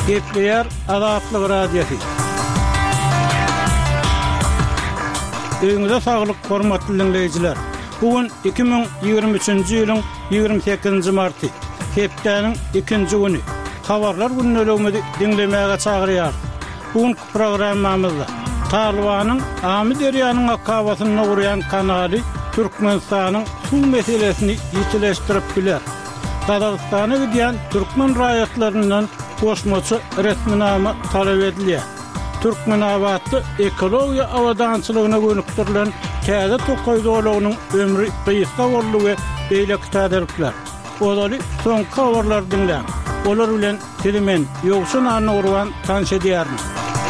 Gepleyer Azatlyk Radiosu. Öňüňizde saglyk, hormatly dinleýijiler. Bugün 2023-nji ýylyň 28-nji marty. Hepdeniň 2-nji güni. Habarlar günnelegini dinlemäge çagyrýar. Bugün programmamyzda Talibanyň Amy derýanyň akabatyna urýan kanaly Türkmenistanyň suw meselesini ýetileşdirip biler. Dagystana gidýän türkmen raýatlaryndan koşmaçy resminama talep edilýär. Türkmen abatly ekologiýa awadançylygyna gönükdirilen Käze Tokoýdoğlunyň ömrü gysga bolýugy beýle kitadyryklar. Olary soňky habarlar dinlän. Olar bilen Tilimen ýogşun anyny urwan tanış edýärmi?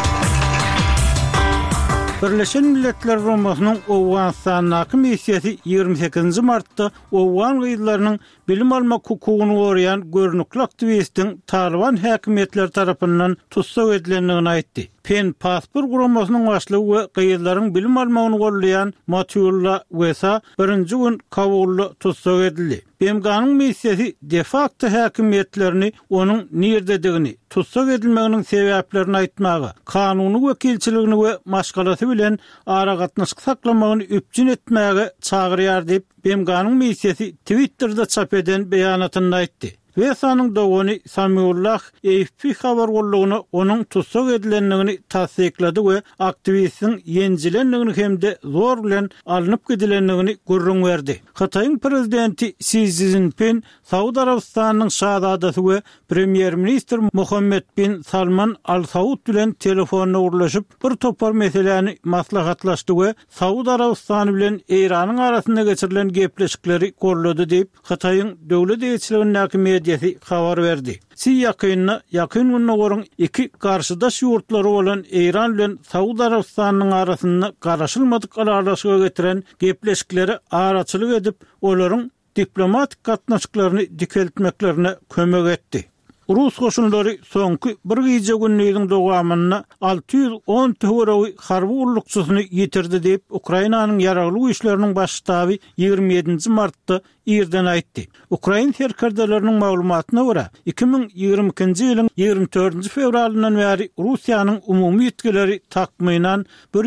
Birleşen Milletler Romasynyň Owganistanyň missiýasy 28 martda Owgan gyýdlarynyň bilim almak hukugyny goraýan görnükli aktivistiň Taliban häkimetleri tarapyndan tutsak edilendigini aýtdy. Pen pasport guramasynyň başlygy we gyýdlaryň bilim almagyny gollaýan Matullah Wesa birinji gün Kabulda tutsak edildi. BMG'nyň missiýasy de facto häkimetlerini onuň nerdedigini, tutsak edilmeginiň sebäplerini aýtmagy, kanuny wekilçiligini we maşgalasy bilen ara gatnaşyk saklamagyny üpjün etmäge çagyrýar diýip BMG'nyň missiýasy Twitter'da çap eden beýanatynda aýtdy. Wesanyň dogany Samiullah AFP habar gollugyny onuň tutsak edilendigini tasdiklady we aktivistiň ýenjilendigini hemde zor bilen alınıp gidilendigini görrüň berdi. Hataýyň prezidenti Xi Jinping Saud Arabistanyň şahzadasy we premier minister Mohammed bin Salman Al Saud bilen telefonna urlaşyp bir topar meseleni maslahatlaşdy we Saud Arabistany bilen Iranyň arasynda geçirilen gepleşikleri gorlady diýip Hataýyň döwlet ýetkiliginiň medyasy habar berdi. Yakyn gününe gorun iki karşıdaş ýurtlary bolan Iran bilen Saud Arabistanyň arasynda garaşylmadyk aralaşyga getiren gepleşikleri araçylyk edip olaryň diplomatik gatnaşyklaryny dikeltmeklerine kömek etdi. Rus goşunlary soňky bir gece günlüğüň dowamyna 610 töwerewi harby urlukçysyny ýetirdi diýip Ukrainanyň ýaragly güýçleriniň baş ştaby 27 martda ýerden aýtdy. Ukraina serkerdelerini maglumatyna görä 2022-nji ýylyň 24 fevralyndan bäri Russiýanyň umumy ýetkileri takmynan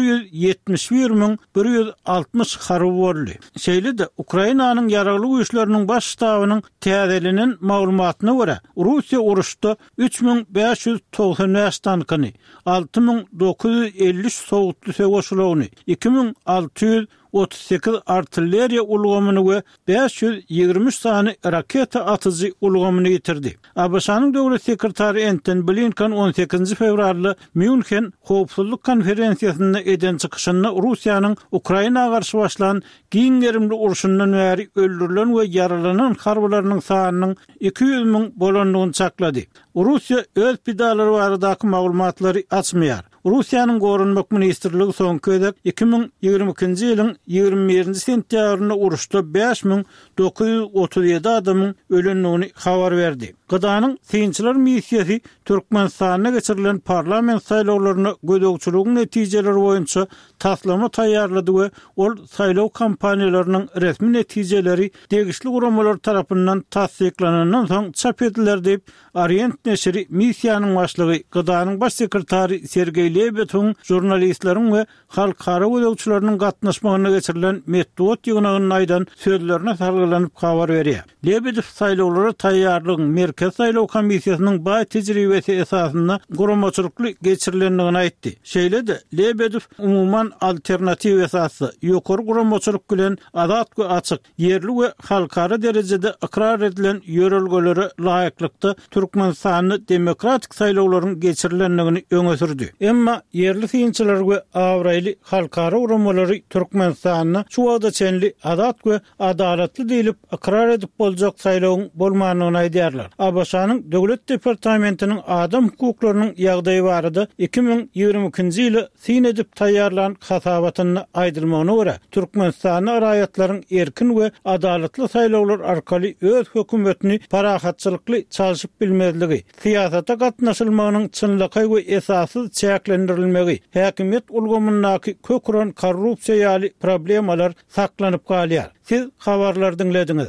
171.160 harby boldy. Şeýle-de Ukrainanyň ýaragly güýçleriniň baş ştabynyň täzelenen maglumatyna görä Russiýa uruşda 3595 tankyny, 6950 sowutly söwüşlerini, 2638 artilleriýa ulgamyny we 523 sany raketa atyjy ulgamyny ýetirdi. ABŞ-nyň döwlet sekretary Antony Blinken 18 fevralda München howpsuzlyk konferensiýasynda eden çykyşynda Russiýanyň Ukrainaga garşy başlanan giňerimli uruşundan bäri öldürilen we yaralanan harbylarynyň sanynyň 200.000 bolandygyny çaklady. Russiýa öz pidalary baradaky maglumatlary açmaýar. Russiýanyň gorunmak ministrligi soňky 2022-nji ýylyň 21 sentýabryna uruşda 5937 adamyň ölendigini habar berdi. Gıdanyň synçylar missiýasy Türkmenistana geçirilen parlament saýlawlaryna gödөгçüligiň netijeleri boýunça taslama taýýarlady we ol saýlaw kampaniýalarynyň resmi netijeleri degişli guramalar tarapyndan tasdiklanandan soň çap ediler diýip Orient neşri missiýanyň başlygy Gıdanyň baş sekretary Sergey Lebedin jurnalistleriň we halkara gödөгçüleriniň gatnaşmagyna geçirilen metod ýygnagynyň aýdan sözlerine sargylanyp habar berýär. Lebedin saýlawlara taýýarlygyň merkez saýlaw komissiýasynyň baý tejribesi esasynda guramaçylykly geçirilendigini aýtdy. Şeýle-de Lebedin umuman alternativ esasy ýokary guramaçylyk bilen azat we açyk yerli we halkara derejede ikrar edilen ýörelgelere laýyklykda Türkmenistanyň demokratik saýlawlaryň geçirilendigini öňe sürdi. Emma yerli synçylar we awraýly halkara uramalary Türkmenistanyň şu wagtda çenli azat we adalatly diýilip ikrar edip boljak saýlawyň bolmanyny aýdýarlar. ABŞ-nyň döwlet departamentiniň adam hukuklarynyň ýagdaýy barada 2022-nji ýyly syn edip taýýarlanan hasabatyna aýdylmagyna görä Türkmenistanyň raýatlaryň erkin we adalatly saýlawlar arkaly öz hökümetini parahatçylykly çalyşyp bilmezligi, siýasata gatnaşylmagynyň çynlygy we esasyz çäklendirilmegi, häkimet ulgamyndaky köküren korrupsiýa ýaly problemalar saklanyp galýar. Siz habarlar dinlediňiz.